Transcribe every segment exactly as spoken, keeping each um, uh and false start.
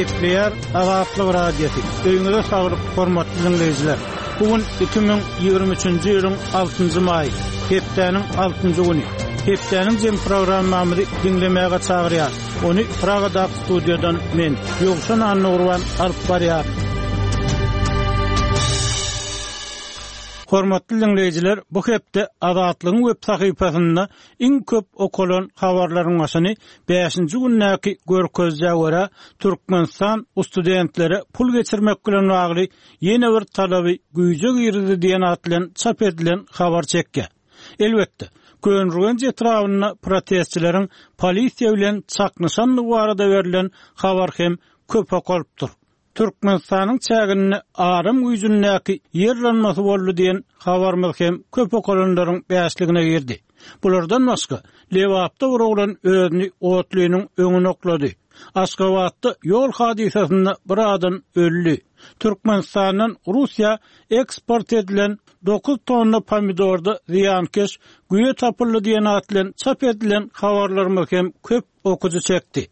Gepleyer Azatlyk radiosu. Öňüňizde saglyk hormatly dinleýijiler. Bugün iki bin ýygrimi üçinji ýylyň altynjy maý, hepdeniň altynjy güni. Hepdeniň jem programmamy dinlemäge çagyrýar. Onu Pragada studiodan men Ýogşan Annurwan alyp barýar. Hormatly dinleýijiler, bu hepde Azatlygyň web sahypasynda iň köp okulan habarlaryň başyny beşinji günnäki görkezde görä Türkmenistan studentlere pul geçirmek bilen bagly ýene bir talaby güýje girdi diýen atlan çap edilen habar çekdi. Elbetde Könrügen etrawyna protestçileriň polisiýa bilen çaknyşanlygy barada berilen habar hem köp okulypdyr. Türkmenistanyň çägini arym güýjündäki ýerlenmesi boldy diýen habarmy hem köp okulanlaryň bäşligine girdi. Bulardan başga Lewapda urulan özüni otlynyň öňüne oklady. Aşgabatda ýol hadisasynda bir adam öldü. Türkmenistanyň Russiýa eksport edilen dokuz tonna pomidorda ziýankeş güýe tapyldy diýen atlan çap edilen habarlarmy hem köp okudy çekdi.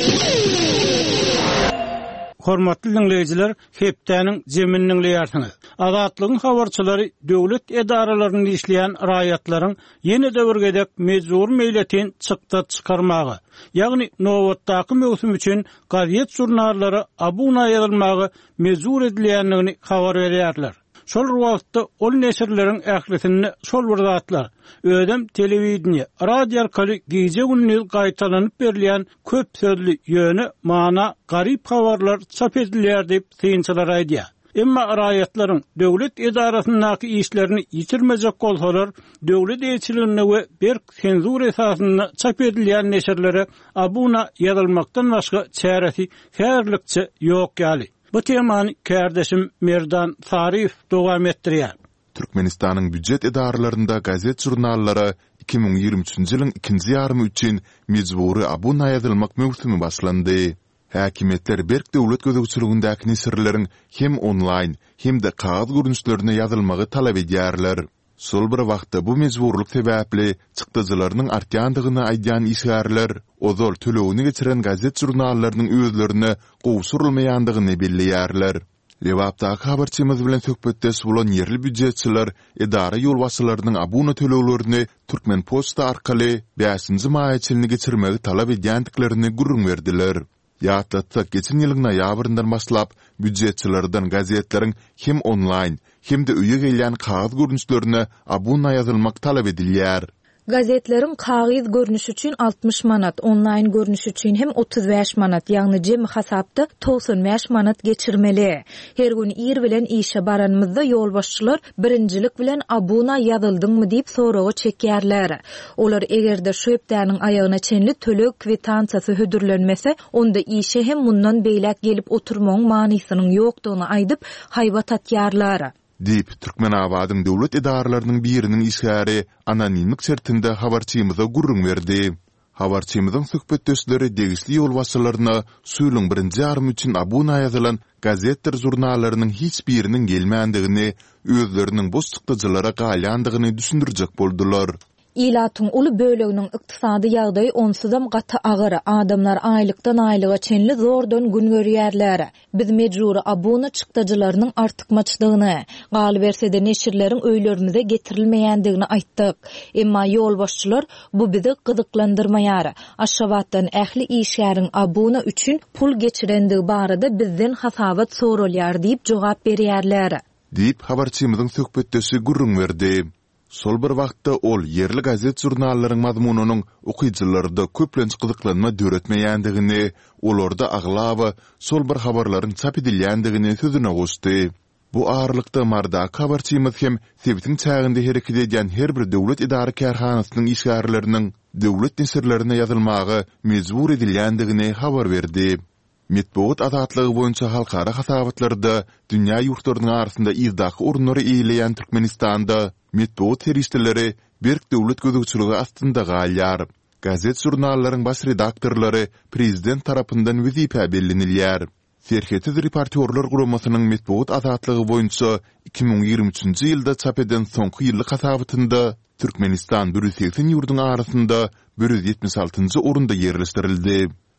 Hormatly dinleýijiler, hepdeniň jeminiň leýärsiňiz. Azatlygyň habarçylary döwlet edaralaryny işleýän raýatlaryň ýene de bir gedek mejbur meýletin çykda çykarmagy, ýagny nowatdaky mewsum üçin gazet jurnallary abuna ýazylmagy mejbur edilýändigini habar berýärler. Şol wagtda ol neşirleriň ählisini şol bir zatlar ödem telewiziýa, radio arkaly gije günni gaýtalanyp berilýän köp sözli ýöne mana garyp habarlar çap edilýär diýip synçylar aýdýar. Emma raýatlaryň döwlet edarasyndaky işlerini ýitirmejek bolsalar, döwlet elçiligine we bir senzur esasyna çap edilýän neşirlere abuna ýazylmakdan başga çäresi härlikçe ýok ýaly. Bu temany kardeşim Merdan Sarif dowam etdirýär. Türkmenistanyň büdjet edarlarynda gazet jurnallary iki bin ýygrimi üçinji ýylyň ikinji ýarmy üçin mejbury abuna ýazylmak mewsumi başlandy. Häkimetler berk döwlet gözegçiligindäki nesirleriň hem online hem de kağıt görnüşlerine ýazylmagy talap edýärler. Sol bir wagtda bu mejburluk sebäpli çykdyjylarynyň artýandygyny aýdýan işgärler ozol tölewini geçiren gazet jurnallarynyň özlerine gowsurulmaýandygyny belleýärler. Lewapdaky habarçymyz bilen söhbetdeş bolan ýerli büdjetçiler edara ýolbaşçylarynyň abuna tölewlerini Türkmen Posta arkaly beşinji maý çylny geçirmegi talap edýändiklerini gurrun berdiler. Ýatlatsak geçen ýylyň noýabryndan başlap büdjetçilerden gazetleriň hem online hem de üye gelýän kağıt görnüşlerine abuna ýazylmak talap edilýär. Gazetleriň kağıt görnüş üçin altmış manat, online görnüş üçin hem otuz beş manat, ýagny jem hasapda doksan beş manat geçirmeli. Her gün ir bilen işe baranmyzda ýolbaşçylar birinjilik bilen abuna ýazyldyňmy diýip soragy çekýärler. Olar egerde şu hepdeniň aýagyna çenli tölek kwitansiýasy hödürlenmese, onda işe hem mundan beýlek gelip oturmagyň manysynyň ýokdugyny aýdyp haýbat atýarlar. Deyip Türkmen awadyň döwlet edaralarynyň biriniň işgäri anonimlik şertinde habarçymyza gurrun berdi. Habarçymyzyň söhbetdeşleri degisli ýolbaşçylaryna suýlyň birinji ýarmy üçin abuna ýazylan gazetler jurnallarynyň hiç biriniň gelmändigini, özleriniň boş çykdyjylara galýandygyny düşündirjek boldular. İlatyň uly böleginiň ykdysady ýagdaýy onsuzam gaty agyr. Adamlar aýlykdan aýlyga çenli zordan gün görýärler. Biz mejbur abuna çykdyjylarynyň artykmaçlygyny, galy bersede neşirleriň öýlerimize getirilmeýändigini aýtdyk. Emma ýolbaşçylar bu bizi gyzyklandyrmaýar. Aşgabatdan ähli işgäriň abuna üçin pul geçirendigi barada bizden hasabat soralýar diýip jogap berýärler. Diýip habarçymyzyň söhbetdeşi gurrun berdi. Sol bir wagtda ol yerli gazet jurnallaryň mazmunynyň okuýjylarynda köplenç gyzyklanma döretmeýändigini, olarda aglaby sol bir habarlaryň çap edilýändigini sözüne goşdy. Bu ağırlykda marda habarçymyz hem sebitiň çäginde hereket edýän her bir döwlet idara kärhanasynyň işgärleriniň döwlet nesirlerine ýazylmagy mejbur edilýändigini habar berdi. Metbuat azatlygy boýunça halkara hasabatlarda dünýä ýurtlarynyň arasynda izdaky orunlary eýleýän Türkmenistanda metbuat terişleri berk döwlet gözegçiligi astynda galýar. Gazet jurnallaryň baş redaktorlary prezident tarapyndan wezipä bellenilýär. Serhetiz reportyorlar guramasynyň metbuat azatlygy boýunça iki bin ýygrimi üçinji ýylda çap eden soňky ýyllyk hasabatynda Türkmenistan bir yüz seksen ýurdun arasynda bir yüz ýetmiş altynjy orunda ýerleşdirildi.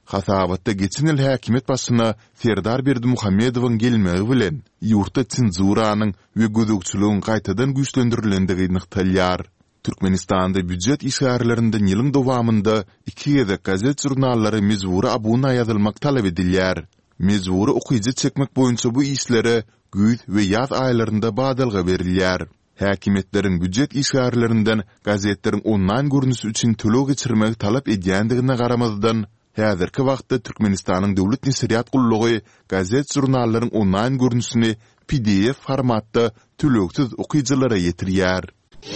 Hasabatda geçen il häkimet başyna Serdar Berdimuhammedowyň gelmegi bilen ýurtda senzuranyň we gözükçülüğün gaýtadan güýçlendirilendigi nyktalýar. Türkmenistanda büdjet işgärlerinden ýylyň dowamında iki ýerde gazet jurnallary mezwuri abuna ýazylmak talap edilýär. Mezwuri okyjy çekmek boýunça bu işlere güýz we ýaz aýlarynda badalga berilýär. Häkimetleriň büdjet işgärlerinden gazetleriň onlaýn görnüşi üçin төлөө geçirmek talap edýändigine garamazdan häzirki wagtda Türkmenistanyň döwlet nesiriýat gullugy gazet jurnallaryň onlaýn görnüşini P D F formatda төлöksiz okyjylara ýetirýär.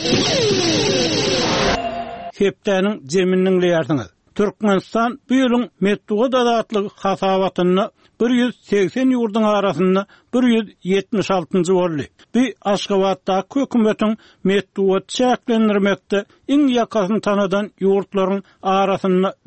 Hepdäniň jeminiň ýardyňyz. Türkmenistan bu ýylyň Medduga dadatlyk hasabatyny bir yüz seksen ýurdun arasynda bir yüz ýetmiş altynjy boldy. Bu Aşgabatda hökümetiň Medduga çäklendirmekde iň ýakasyny tanadan ýurtlaryň arasynda